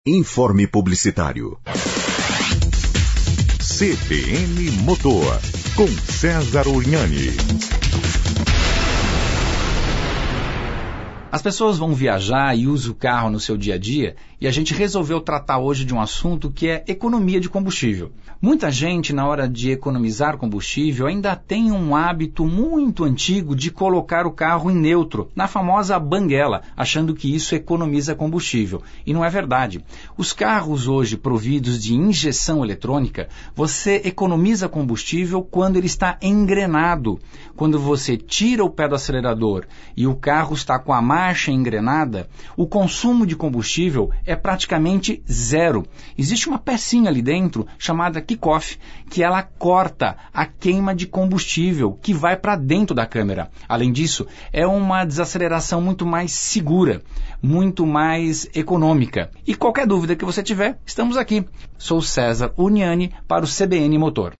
Informe publicitário. CBN Motor, com César Urnani. As pessoas vão viajar e usam o carro no seu dia a dia e a gente resolveu tratar hoje de um assunto que é economia de combustível. Muita gente, na hora de economizar combustível, ainda tem um hábito muito antigo de colocar o carro em neutro, na famosa banguela, achando que isso economiza combustível. E não é verdade. Os carros hoje providos de injeção eletrônica, você economiza combustível quando ele está engrenado. Quando você tira o pé do acelerador e o carro está com a marcha engrenada, o consumo de combustível é praticamente zero. Existe uma pecinha ali dentro chamada kick-off, que ela corta a queima de combustível que vai para dentro da câmera. Além disso, é uma desaceleração muito mais segura, muito mais econômica. E qualquer dúvida que você tiver, estamos aqui. Sou César Urnani para o CBN Motor.